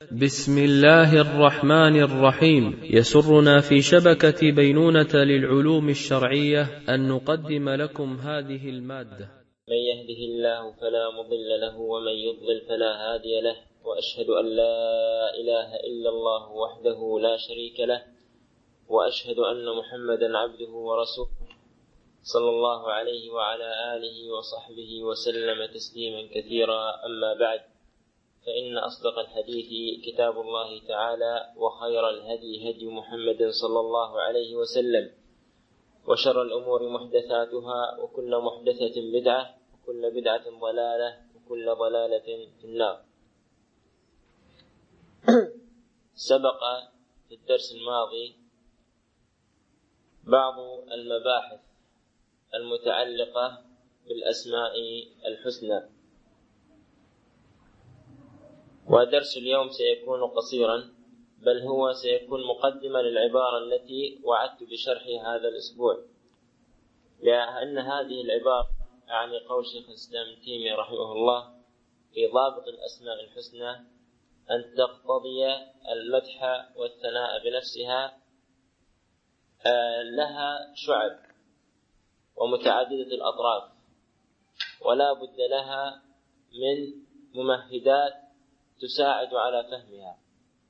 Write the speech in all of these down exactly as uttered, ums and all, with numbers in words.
بسم الله الرحمن الرحيم. يسرنا في شبكة بينونة للعلوم الشرعية أن نقدم لكم هذه المادة. من يهده الله فلا مضل له ومن يضلل فلا هادي له، وأشهد أن لا إله إلا الله وحده لا شريك له، وأشهد أن محمدا عبده ورسوله صلى الله عليه وعلى آله وصحبه وسلم تسليما كثيرا. أما بعد، فإن أصدق الحديث كتاب الله تعالى، وخير الهدي هدي محمد صلى الله عليه وسلم، وشر الأمور محدثاتها، وكل محدثة بدعة، وكل بدعة ضلالة، وكل ضلالة في النار. سبق في الدرس الماضي بعض المباحث المتعلقة بالأسماء الحسنى، ودرس اليوم سيكون قصيرا، بل هو سيكون مقدمة للعبارة التي وعدت بشرحها هذا الأسبوع، لأن هذه العبارة يعني قول شيخ الإسلام ابن تيمية رحمه الله في ضابط الأسماء الحسنى أن تقتضي المدح والثناء بنفسها لها شعب ومتعددة الأطراف، ولا بد لها من ممهدات تساعد على فهمها.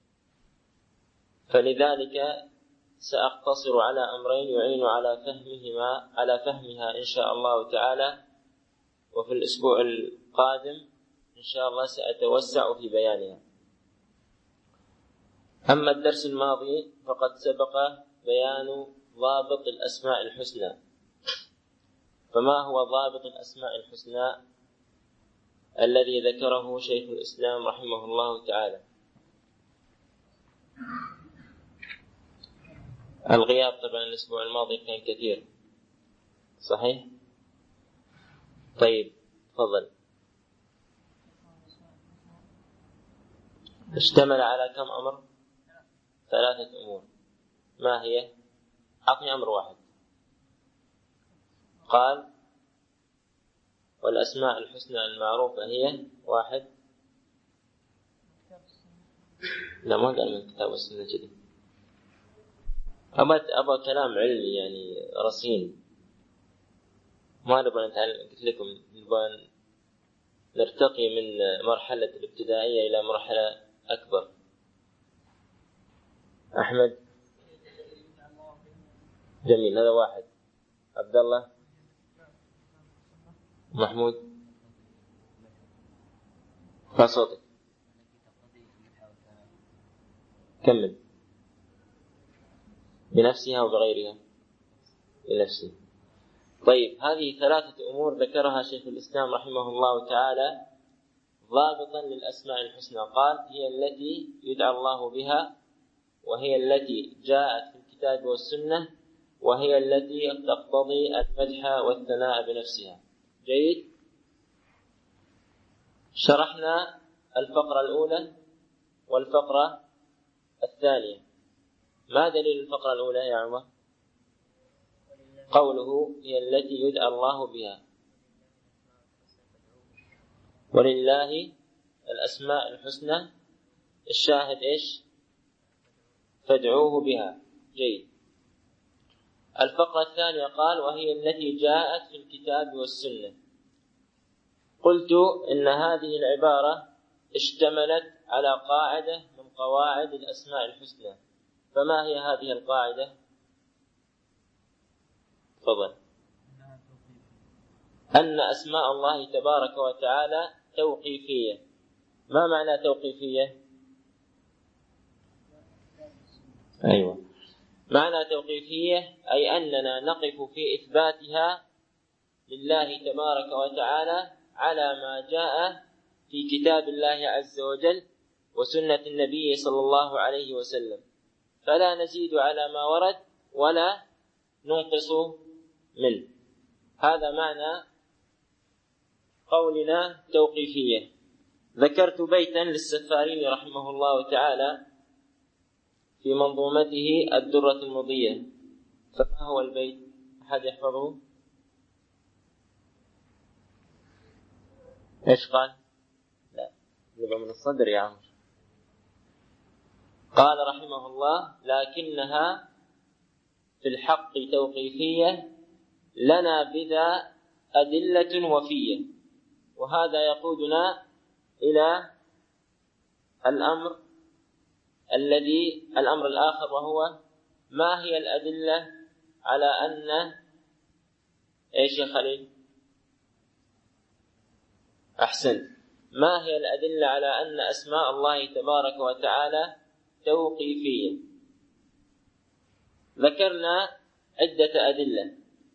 فلذلك سأقتصر على أمرين يعين على فهمهما على فهمها إن شاء الله تعالى، وفي الأسبوع القادم إن شاء الله سأتوسع في بيانها. أما الدرس الماضي فقد سبق بيان ضابط الأسماء الحسنى. فما هو ضابط الأسماء الحسنى الذي ذكره شيخ الإسلام رحمه الله تعالى؟ الغياب طبعا الأسبوع الماضي كان كثير، صحيح؟ طيب تفضل. اشتمل على كم أمر؟ ثلاثة أمور. ما هي؟ أعطني أمر واحد. قال والأسماء الحسنى المعروفة هي واحد. لا ما قال من كتاب السنة كذي. أبى أبى كلام علمي يعني رصين، ما نبغى نتعلم. قلت لكم نبغى نرتقي من مرحلة الابتدائية إلى مرحلة أكبر. أحمد جميل، هذا واحد. عبد الله، محمود، فصوتك كمل. بنفسها وبغيرها؟ بنفسها. طيب، هذه ثلاثة أمور ذكرها شيخ الإسلام رحمه الله تعالى ضابطا للأسماء الحسنى. قال هي التي يدعى الله بها، وهي التي جاءت في الكتاب والسنة، وهي التي تقتضي المدح والثناء بنفسها. جيد. شرحنا الفقرة الأولى والفقرة الثانية. ما دليل الفقرة الأولى يا عمر؟ قوله هي التي يدعى الله بها، ولله الأسماء الحسنى. الشاهد إيش؟ فادعوه بها. جيد. الفقرة الثانية قال وهي التي جاءت في الكتاب والسنة. قلت إن هذه العبارة اشتملت على قاعدة من قواعد الأسماء الحسنى. فما هي هذه القاعدة؟ تفضل. أن أسماء الله تبارك وتعالى توقيفية. ما معنى توقيفية؟ أيوة، معنى توقيفية أي أننا نقف في إثباتها لله تبارك وتعالى على ما جاء في كتاب الله عز وجل وسنة النبي صلى الله عليه وسلم، فلا نزيد على ما ورد ولا ننقص منه. هذا معنى قولنا توقيفية. ذكرت بيتا للسفاريني رحمه الله تعالى في منظومته الدرة المضية. فما هو البيت؟ أحد يحفظه؟ إيش قال؟ لا، يبقى من الصدر يا عمر. قال رحمه الله: لكنها في الحق توقيفية لنا بذا أدلة وفية. وهذا يقودنا إلى الأمر الذي الأمر الآخر، وهو ما هي الأدلة على أن إيش يا خليل؟ أحسن. ما هي الأدلة على أن أسماء الله تبارك وتعالى توقيفية؟ ذكرنا عدة أدلة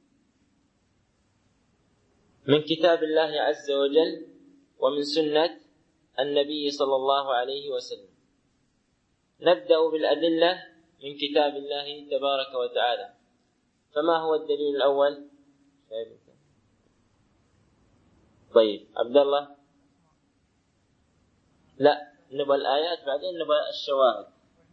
من كتاب الله عز وجل ومن سنة النبي صلى الله عليه وسلم. نبدأ بالأدلة من كتاب الله تبارك وتعالى. فما هو الدليل الأول؟ طيب عبد الله. لا، نبغى الآيات بعدين نبغى الشواهد.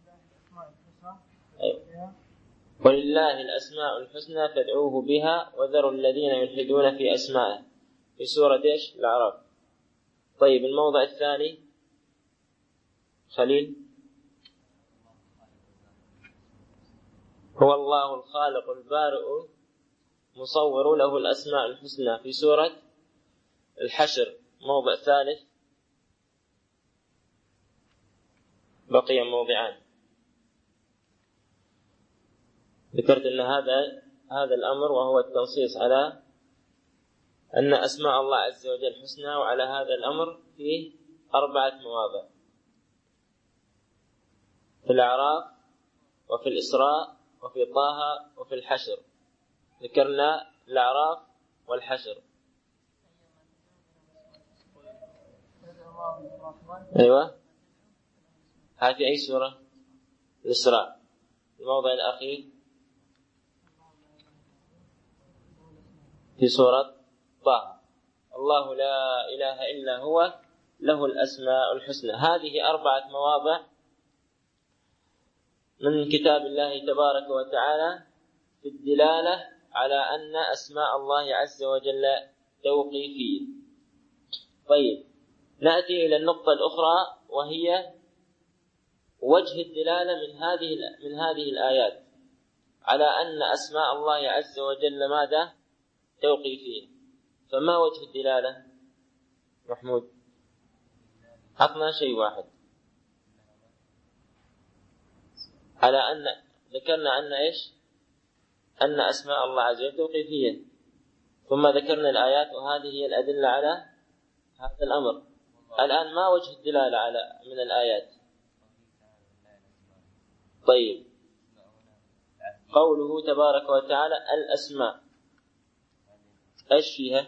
أيوة. ولله الأسماء الحسنى فادعوه بها وذروا الذين يلحدون في أسمائه، في سورة إيش؟ الأعراف. طيب الموضع الثاني خليل. هو الله الخالق البارئ مصور له الأسماء الحسنى، في سورة الحشر. موضع ثالث، بقي موضعان. ذكرت أن هذا هذا الأمر وهو التنصيص على أن أسماء الله عز وجل حسنى، وعلى هذا الأمر فيه أربعة مواضع: في الأعراف، وفي الإسراء، وفي طه، وفي الحشر. ذكرنا الأعراف والحشر. أيوة، هذه أي سورة؟ الإسراء. الموضع الأخير في سورة طه: الله لا إله إلا هو له الأسماء الحسنى. هذه أربعة مواضع من كتاب الله تبارك وتعالى في الدلالة على أن أسماء الله عز وجل توقيفية. طيب نأتي إلى النقطة الأخرى، وهي وجه الدلالة من هذه من هذه الآيات على أن أسماء الله عز وجل ماذا؟ توقيفية. فما وجه الدلالة محمود؟ عطنا شيء واحد على أن ذكرنا أن إيش؟ أن أسماء الله عز وجل توقيفية، ثم ذكرنا الآيات، وهذه هي الأدلة على هذا الأمر. الآن ما وجه الدلالة على من الآيات؟ طيب قوله تبارك وتعالى الأسماء، إيش فيها؟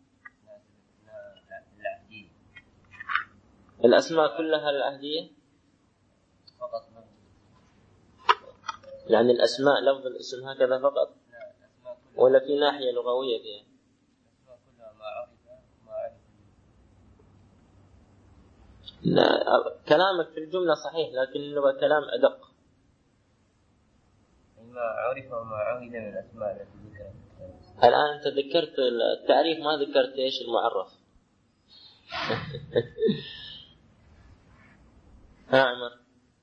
الأسماء كلها العهدية فقط، يعني الأسماء لفظ الاسم هكذا فقط، ولا في ناحية لغوية فيها؟ لا، كلامك في الجملة صحيح، لكن نبغى كلام أدق. ما عرف وما عهد من الأسماء التي ذكرت. الآن أنت ذكرت التعريف، ما ذكرت إيش المعرف. ها عمر.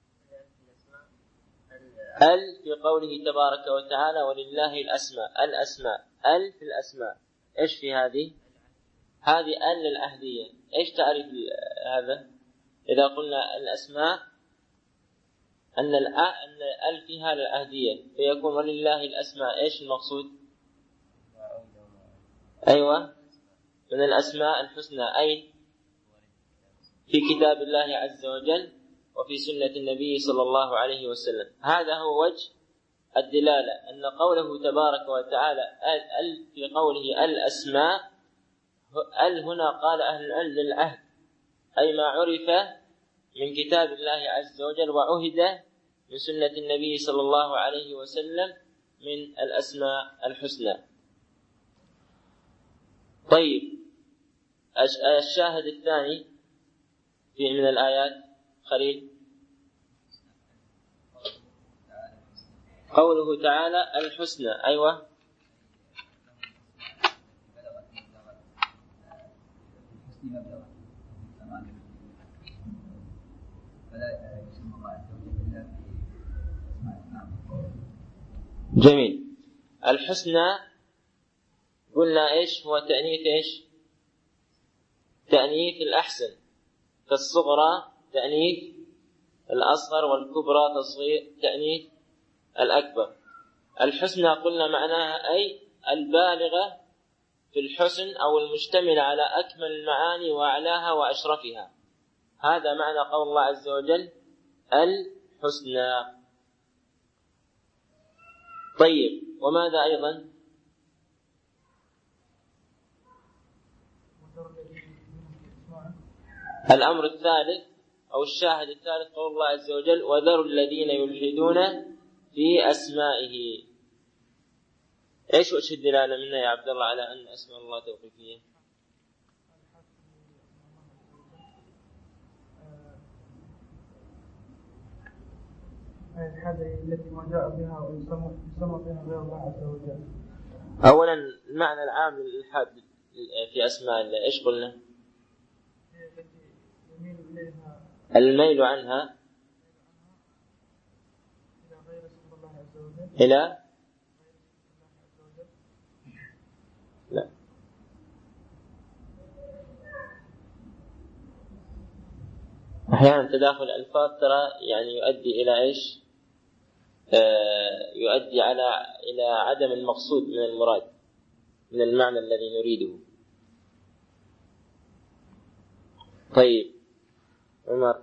ال في قوله تبارك وتعالى ولله الأسماء، الأسماء، ال في الأسماء، إيش في هذه؟ هذه ال العهدية. إيش تعريف هذا؟ إذا قلنا الأسماء أن أن ال فيها العهدية، فيكون ولله الأسماء، إيش المقصود؟ أيوة، من الأسماء الحسنى، أي في كتاب الله عز وجل وفي سنة النبي صلى الله عليه وسلم. هذا هو وجه الدلالة، أن قوله تبارك وتعالى ال في قوله الأسماء، ال هنا قال أهل العلم للعهد، أي ما عرف من كتاب الله عز وجل وعهد من سنة النبي صلى الله عليه وسلم من الأسماء الحسنى. طيب الشاهد الثاني في من الآيات خليل، قوله تعالى الحسنى. أيوة، جميل. الحسنى قلنا إيش هو تأنيث إيش؟ تأنيث الأحسن، كالصغرى تأنيث الأصغر، والكبرى تصغير تأنيث الأكبر. الحسنى قلنا معناها أي البالغة في الحسن أو المشتمل على أكمل المعاني وأعلاها وأشرفها. هذا معنى قول الله عز وجل الحسنى. طيب، وماذا أيضا؟ الأمر الثالث أو الشاهد الثالث قول الله عز وجل وذروا الذين يلحدون في أسمائه. إيش وجه الدلالة منا يا عبد الله على أن أسماء الله توقيفية؟ هذه التي ما جاء بها ويسمى بها غير الله عز وجل. أولا المعنى العام للإلحاد في أسماء الله إيش قلنا؟ الميل عنها إلى لا أحيانا تداخل الألفاظ ترى يعني يؤدي إلى إيش؟ آه يؤدي على إلى عدم المقصود من المراد من المعنى الذي نريده. طيب عمر.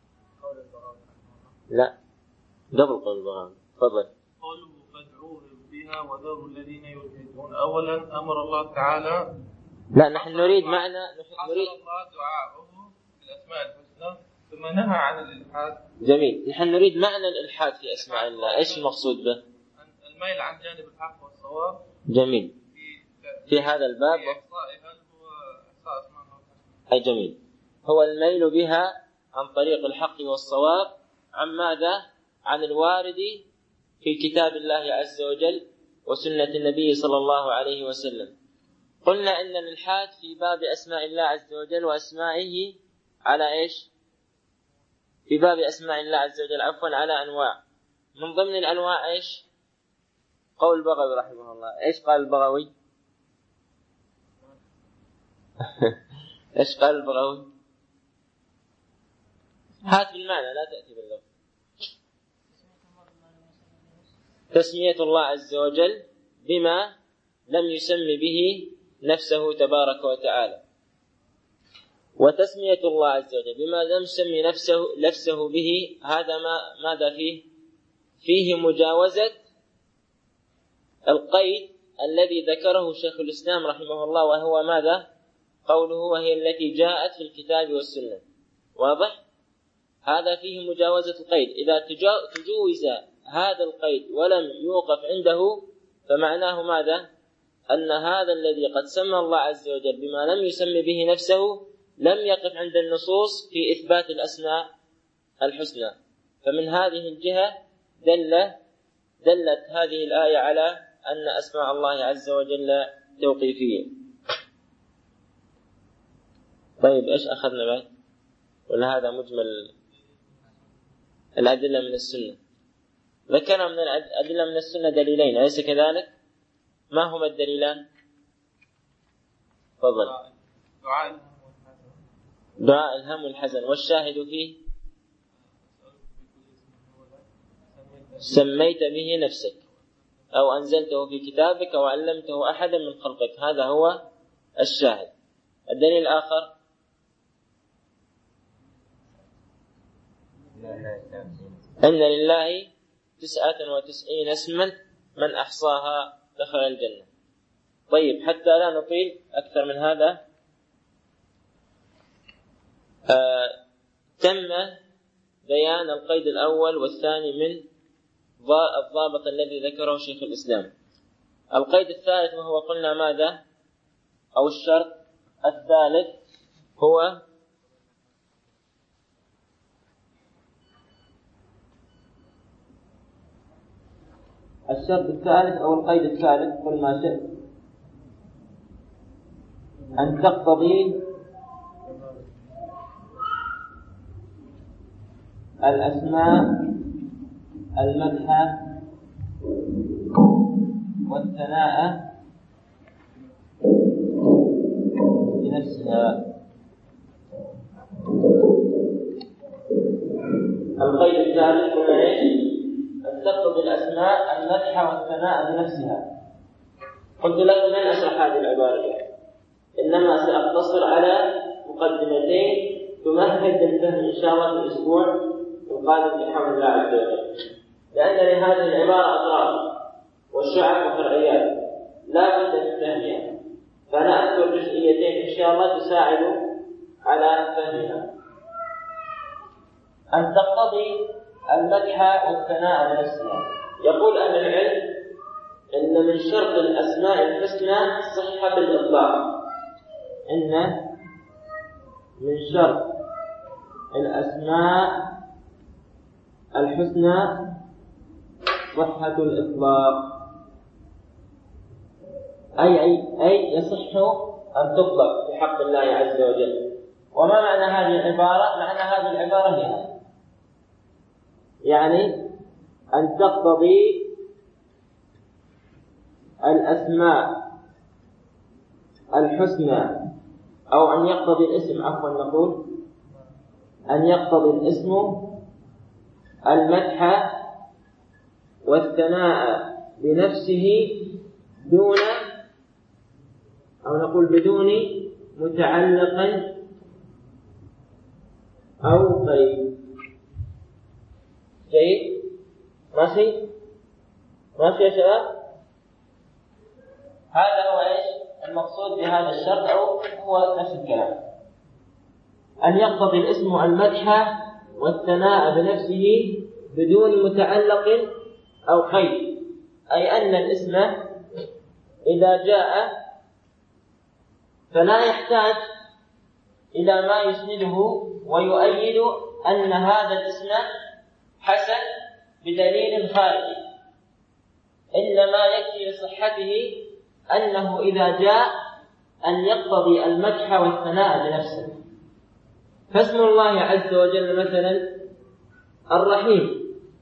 لا قبل قول البغاوي. تفضل. قوله فادعوهم بها وذروا الذين يلحدون. أولا أمر الله تعالى. لا نحن نريد معنى نحن نريد الله دعاءه بالأسماء الحسنى ثم نهى عن الإلحاد. جميل. نحن نريد معنى الإلحاد في أسماء الله. إيش المقصود به؟ الميل عن جانب الحق والصواب. جميل. في, في هذا الباب في إحصائها هو إحصاء أسماء الله. أي جميل. هو الميل بها عن طريق الحق والصواب عن ماذا؟ عن الوارد في كتاب الله عز وجل وسنة النبي صلى الله عليه وسلم. قلنا إن الإلحاد في باب أسماء الله عز وجل وأسمائه على إيش؟ في باب أسماء الله عز وجل عفوا على أنواع. من ضمن الأنواع إيش؟ قول البغوي رحمه الله. إيش قال البغوي؟ إيش قال البغوي؟ هات بالمعنى لا تأتي باللفظ. تسمية الله عز وجل بما لم يسمي به نفسه تبارك وتعالى، وتسمية الله عز وجل بما لم يسمي نفسه نفسه به. هذا ما ماذا فيه؟ فيه مجاوزة القيد الذي ذكره شيخ الإسلام رحمه الله، وهو ماذا؟ قوله وهي التي جاءت في الكتاب والسنة. واضح؟ هذا فيه مجاوزة القيد. إذا تجوز هذا القيد ولم يوقف عنده فمعناه ماذا؟ أن هذا الذي قد سمى الله عز وجل بما لم يسمي به نفسه لم يقف عند النصوص في إثبات الأسماء الحسنى. فمن هذه الجهة دل دلت هذه الآية على أن أسماء الله عز وجل توقيفية. طيب إيش أخذنا بعد؟ ولا هذا مجمل الأدلة من السنة؟ ذكرنا من الأدلة من السنة دليلين أليس كذلك؟ ما هما الدليلان؟ تفضل. دعاء الهم والحزن. والشاهد فيه سميت به نفسك أو أنزلته في كتابك أو علمته أحدا من خلقك. هذا هو الشاهد. الدليل الآخر أن لله تسعة وتسعين اسما من أحصاها دخل الجنة. طيب حتى لا نطيل أكثر من هذا، آه تم بيان القيد الأول والثاني من الضابط الذي ذكره شيخ الإسلام. القيد الثالث وهو قلنا ماذا؟ أو الشرط الثالث هو الشرط الثالث أو القيد الثالث قل ما شئت أن تقتضي الأسماء المدح والثناء بنفسها. القيد الثالث هو ايش؟ أن تقتضي الأسماء المدح والثناء بنفسها. قلت لكم لن أشرح هذه العبارة، إنما سأقتصر على مقدمتين تمهد للفهم إن شاء الله في الأسبوع القادم بحول الله عز وجل، لأن لهذه العبارة أطراف وشعب وفرعيات لا بد من فهمها، فأنا أذكر جزئيتين إن شاء الله تساعد على فهمها. أن تقتضي المدح والثناء بنفسها. يقول أهل العلم إن من شرط الأسماء الحسنى صحة الإطلاق، إن من شرط الأسماء الحسنى صحة الإطلاق، أي أي أي يصح أن تطلق في حق الله عز وجل. وما معنى هذه العبارة؟ معنى هذه العبارة هي يعني أن تقتضي الأسماء الحسنى، أو أن يقتضي الاسم، عفوا نقول أن يقتضي الاسم المدح والثناء بنفسه دون، أو نقول بدون متعلق أو قيد. جيد؟ ماشي؟ ماشي يا شباب؟ هذا هو ايش المقصود بهذا الشرط، او هو نفس الكلام، ان يقتضي الاسم المدح والثناء بنفسه بدون متعلق او قيد، اي ان الاسم اذا جاء فلا يحتاج الى ما يسنده ويؤيد ان هذا الاسم حسن بدليل خارجي، انما يكفي لصحته أنه إذا جاء أن يقتضي المدح والثناء بنفسه. فاسم الله عز وجل مثلا الرحيم،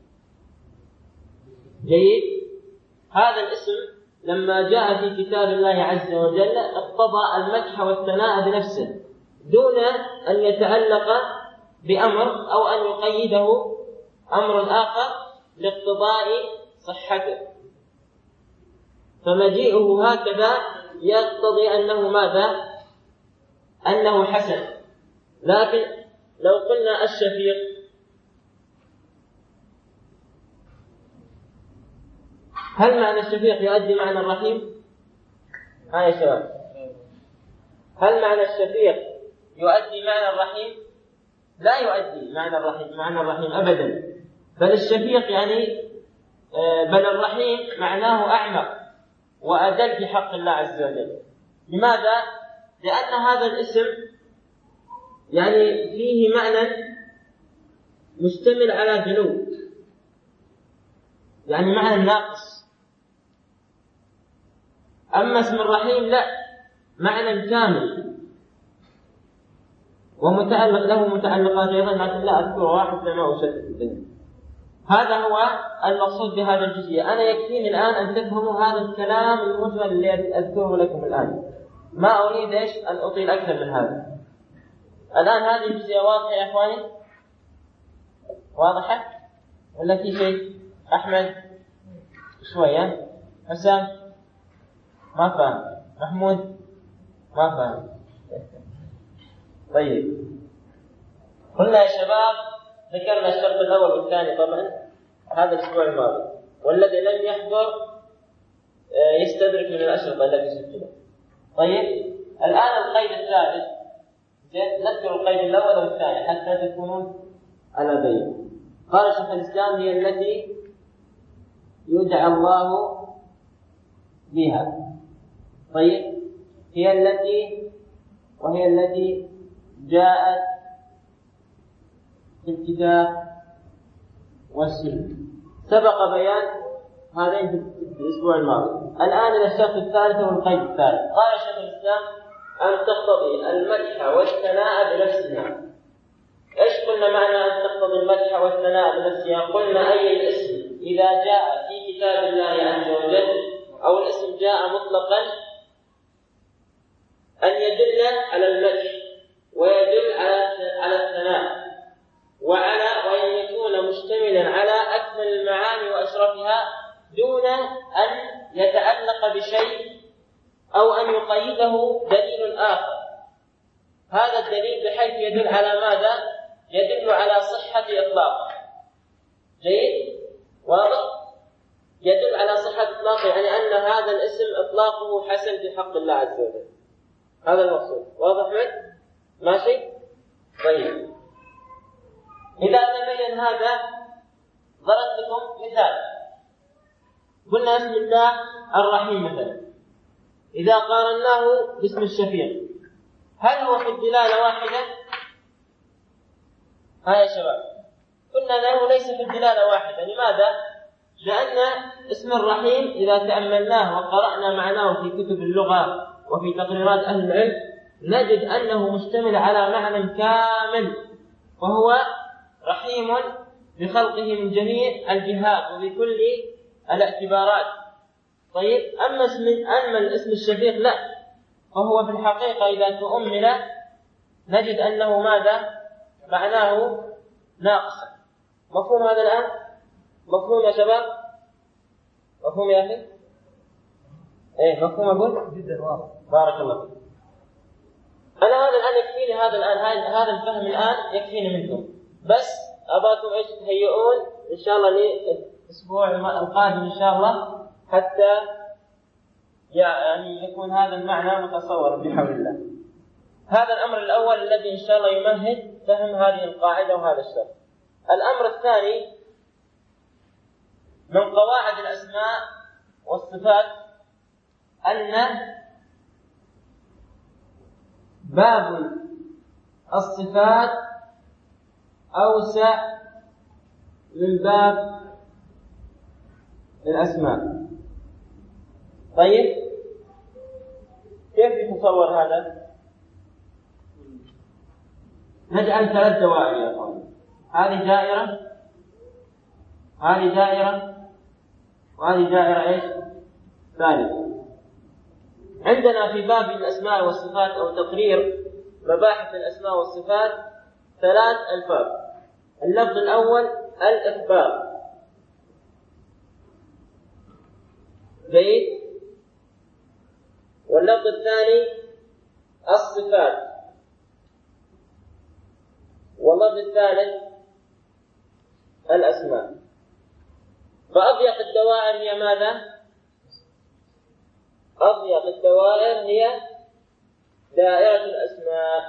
جيد؟ هذا الاسم لما جاء في كتاب الله عز وجل اقتضى المدح والثناء بنفسه دون أن يتعلق بأمر أو أن يقيده أمر آخر لاقتضاء صحته. فمجيئه هكذا يقتضي أنه ماذا؟ أنه حسن. لكن لو قلنا الشفيق، هل معنى الشفيق يؤدي معنى الرحيم؟ ها يا شباب، هل معنى الشفيق يؤدي معنى الرحيم؟ لا يؤدي معنى الرحيم معنى الرحيم أبدا، بل الشفيق يعني بل الرحيم معناه أعمق وأدل في حق الله عز وجل. لماذا؟ لأن هذا الاسم يعني فيه معنى مشتمل على جنوب، يعني معنى ناقص. أما اسم الرحيم لا، معنى كامل ومتعلق له متعلقات أيضا، لكن لا أذكر واحد لما أشتت الدنيا. هذا هو المقصود بهذا الجزئية. أنا يكفيني الآن أن تفهموا هذا الكلام المجمل اللي أذكره لكم الآن، ما أريد إيش أن أطيل أكثر من هذا. الآن هذه الجزئية واضحة يا أخواني؟ واضحة؟ ولا في شيء؟ أحمد شوية، حسام ما فهم، محمود ما فهم. طيب، قلنا يا شباب ذكرنا الشرط الأول والثاني طبعا هذا الأسبوع الماضي، والذي لم يحضر يستدرك من الأشرطة التي سجلت. طيب، الآن القيد الثالث، نذكر القيد الأول والثاني حتى تكونون على بين. قال شيخ الإسلام هي التي يدعى الله بها. طيب، هي التي وهي التي جاءت في الكتاب والسنة. سبق بيان هذين في الأسبوع الماضي. الآن إلى الشرط الثالث والقيد الثالث. قال شيخ الإسلام أن تقتضي المدح والثناء بنفسها. إيش قلنا معنى أن تقتضي المدح والثناء بنفسها؟ قلنا أي الاسم إذا جاء في كتاب الله عز وجل أو الاسم جاء مطلقا أن يدل على المدح ويدل على على الثناء وعلى وأن يكون مشتملا على أكمل المعاني وأشرفها دون أن يتعلق بشيء أو أن يقيده دليل آخر. هذا الدليل بحيث يدل على ماذا؟ يدل على صحة إطلاقه. جيد؟ واضح؟ يدل على صحة إطلاقه، يعني أن هذا الاسم إطلاقه حسن في حق الله عز وجل. هذا المقصود. واضح معك؟ ماشي؟ طيب. إذا تبين هذا ضربت لكم مثال. قلنا اسم الله الرحيم مثلا، إذا قارناه باسم الشفيع هل هو في الدلالة واحدة؟ ها يا شباب، قلنا أنه ليس في الدلالة واحدة. لماذا؟ لأن اسم الرحيم إذا تأملناه وقرأنا معناه في كتب اللغة وفي تقريرات أهل العلم نجد أنه مشتمل على معنى كامل، وهو رحيم بخلقه من جميع الجهات وبكل الاعتبارات. طيب، أما اسم أما الاسم الشفيق لا، وهو في الحقيقة إذا تؤمل نجد أنه ماذا؟ معناه ناقصا. مفهوم هذا الآن؟ مفهوم يا شباب؟ مفهوم يا أخي؟ إيه مفهوم أقول؟ جدا واضح. بارك الله فيك. أنا هذا الآن يكفيني، هذا الآن هذا الفهم الآن يكفيني منكم، بس أباكم إيش تهيئون إن شاء الله للأسبوع القادم إن شاء الله حتى يعني يكون هذا المعنى متصورا بحول الله. هذا الأمر الأول الذي إن شاء الله يمهد فهم هذه القاعدة وهذا الشرط. الأمر الثاني من قواعد الأسماء والصفات أن باب الصفات أوسع من باب الأسماء. طيب، كيف يتصور هذا؟ نجعل ثلاث دوائر يا أخوان. هذه دائرة، هذه دائرة، وهذه دائرة إيش؟ ثالثة. عندنا في باب الأسماء والصفات أو تقرير مباحث الأسماء والصفات ثلاث ألفاظ. اللفظ الأول الإخبار، جيد. واللفظ الثاني الصفات، واللفظ الثالث الأسماء. فأضيق الدوائر هي ماذا؟ أضيق الدوائر هي دائرة الأسماء،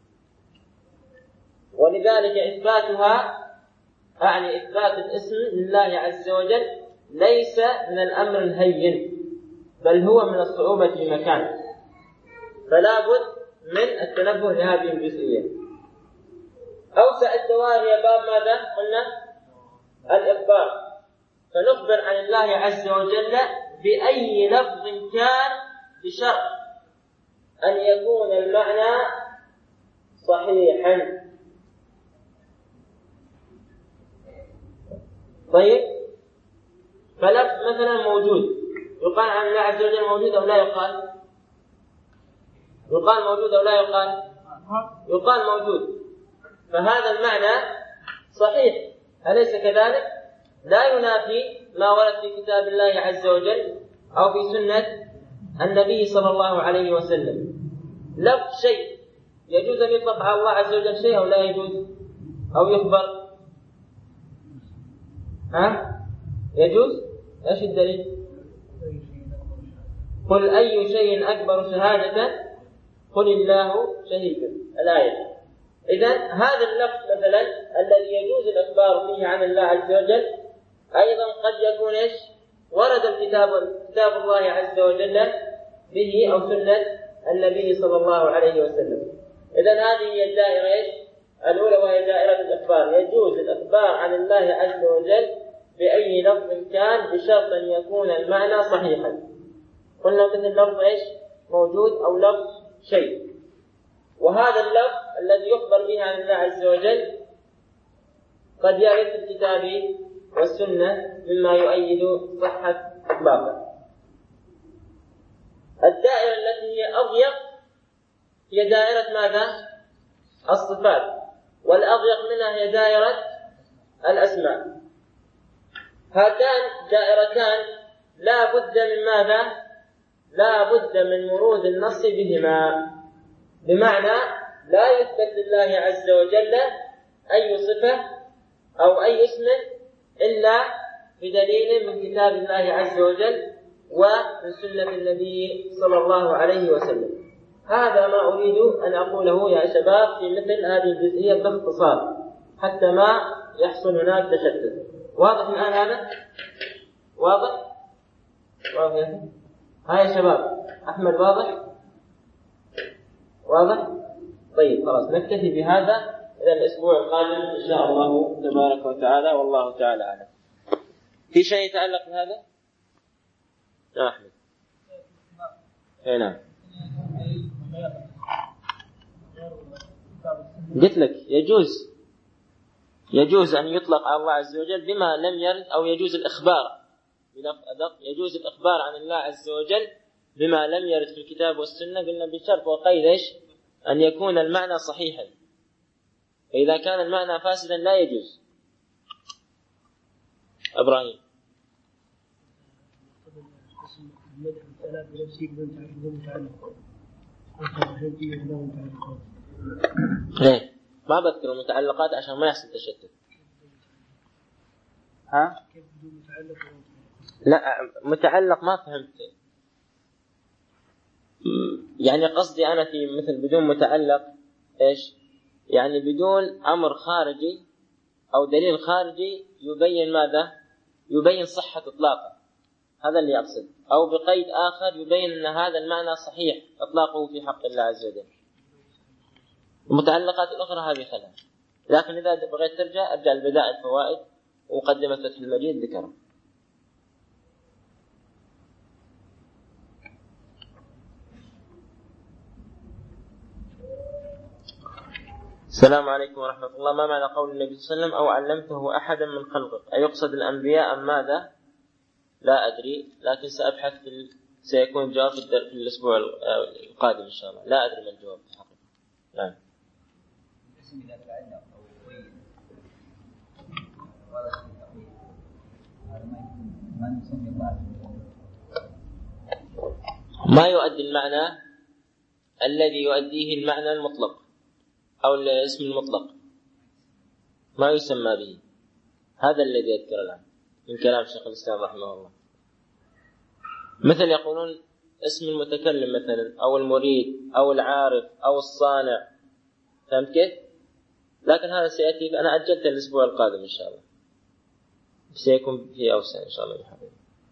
ولذلك إثباتها أعني إثبات الاسم لله عز وجل ليس من الأمر الهين، بل هو من الصعوبة في مكان، فلا بد من التنبه لهذه الجزئية. أوسع الدوائر هي باب ماذا؟ قلنا الإخبار، فنخبر عن الله عز وجل بأي لفظ كان بشرط أن يكون المعنى صحيحا. طيب، فلفظ مثلا موجود يقال عن الله عز وجل موجود أو لا يقال؟ يقال موجود أو لا يقال؟ يقال موجود، فهذا المعنى صحيح، أليس كذلك؟ لا ينافي ما ورد في كتاب الله عز وجل أو في سنة النبي صلى الله عليه وسلم. لفظ شيء يجوز أن يطلق على الله عز وجل شيء أو لا يجوز؟ أو يخبر؟ ها؟ يجوز؟ إيش الدليل؟ قل أي شيء أكبر شهادة قل الله شهيد، الآية. إذن هذا اللفظ مثلا الذي يجوز الإخبار فيه عن الله عز وجل أيضا قد يكون إيش؟ ورد الكتاب كتاب الله عز وجل به أو سنة النبي صلى الله عليه وسلم. إذن هذه هي الدائرة إيش؟ الأولى، وهي دائرة الإخبار. يجوز الإخبار عن الله عز وجل بأي لفظ كان بشرط أن يكون المعنى صحيحا. قلنا مثل لفظ إيش؟ موجود أو لفظ شيء. وهذا اللفظ الذي يخبر به عن الله عز وجل قد يرد في الكتاب والسنة مما يؤيد صحة إطلاقه. الدائرة التي هي أضيق هي دائرة ماذا؟ الصفات، والأضيق منها هي دائرة الأسماء. هاتان دائرتان لا بد من ماذا؟ لا بد من ورود النص بهما، بمعنى لا يثبت لله عز وجل أي صفة أو أي اسم إلا بدليل من كتاب الله عز وجل ومن سنة النبي صلى الله عليه وسلم. هذا ما أريد أن أقوله يا شباب في مثل هذه الجزئية باختصار حتى ما يحصل هناك تشتت. واضح الآن هذا؟ واضح؟ واضح؟ هاي يا شباب، أحمد واضح؟ واضح؟ طيب خلاص نكتفي بهذا إلى الأسبوع القادم إن شاء الله تبارك وتعالى، والله تعالى أعلم. في شيء يتعلق بهذا؟ يا أحمد. إيه نعم. قلت لك يجوز يجوز أن يطلق على الله عز وجل بما لم يرد، أو يجوز الإخبار بلفظ أدق، يجوز الإخبار عن الله عز وجل بما لم يرد في الكتاب والسنة، قلنا بشرط وقيد إيش؟ أن يكون المعنى صحيحا، فإذا كان المعنى فاسدا لا يجوز. إبراهيم. ايه ما بذكر المتعلقات عشان ما يحصل تشتت. ها؟ لا متعلق ما فهمت، يعني قصدي أنا في مثل بدون متعلق إيش؟ يعني بدون أمر خارجي أو دليل خارجي يبين ماذا؟ يبين صحة إطلاقه، هذا اللي أقصد، أو بقيد آخر يبين أن هذا المعنى صحيح إطلاقه في حق الله عز وجل. المتعلقات الأخرى هذه خلال، لكن إذا بغيت ترجع أرجع البدائع الفوائد ومقدمة فتح المجيد ذكره. السلام عليكم ورحمة الله. ما معنى قول النبي صلى الله عليه وسلم أو علمته أحدا من خلقك؟ أيقصد الأنبياء أم ماذا؟ لا أدري، لكن سأبحث في ال... سيكون جواب في, الدر... في الأسبوع القادم إن شاء الله. لا أدري ما الجواب في الحقيقة. نعم. ما يؤدي المعنى الذي يؤديه المعنى المطلق أو الاسم المطلق ما يسمى به، هذا الذي يذكر الآن من كلام شيخ الإسلام رحمه الله. مثل يقولون اسم المتكلم مثلا أو المريد أو العارف أو الصانع، فهمت كيف؟ لكن هذا سيأتي، أنا أجلت الأسبوع القادم إن شاء الله، سيكون في أوسع إن شاء الله بحبيب.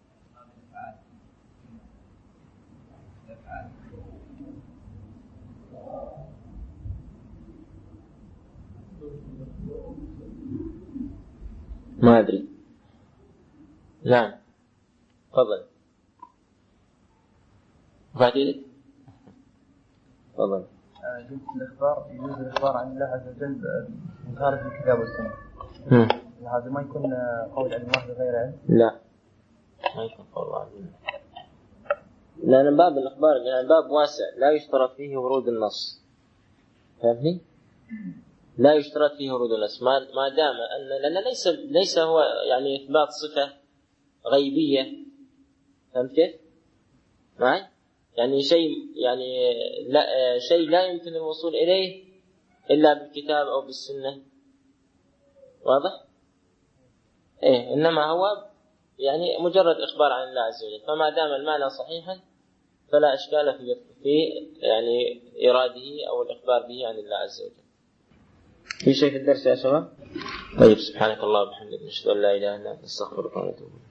ما أدري. نعم تفضل. فاتيلك تفضل. جزء الإخبار يجوز الإخبار عن الله عز وجل من خارج الكتاب والسنة. هذا ما يكون قول عن الله بغير علم؟ لا ما يكون قول عن الله، لأن باب الإخبار يعني باب واسع لا يشترط فيه ورود النص، فهمني؟ لا يشترط فيه ورود النص ما ما دام أن لأن ليس ليس هو يعني إثبات صفة غيبية، فهمت كيف؟ معي؟ يعني شيء يعني لا شيء لا يمكن الوصول إليه إلا بالكتاب أو بالسنة، واضح؟ إيه إنما هو يعني مجرد إخبار عن الله عز وجل، فما دام المعنى صحيحا فلا إشكال في في يعني إراده أو الإخبار به عن الله عز وجل. في شيء في الدرس يا شباب؟ طيب سبحانك الله وبحمدك نشهد أن لا إله إلا أنت نستغفرك ونتوب إليك.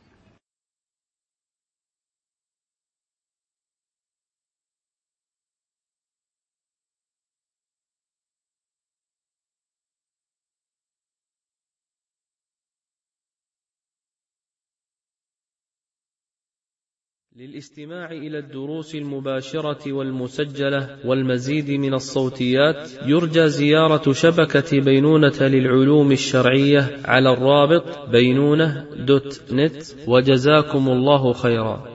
للاستماع إلى الدروس المباشرة والمسجلة والمزيد من الصوتيات يرجى زيارة شبكة بينونة للعلوم الشرعية على الرابط بينونة دوت نت. وجزاكم الله خيرا.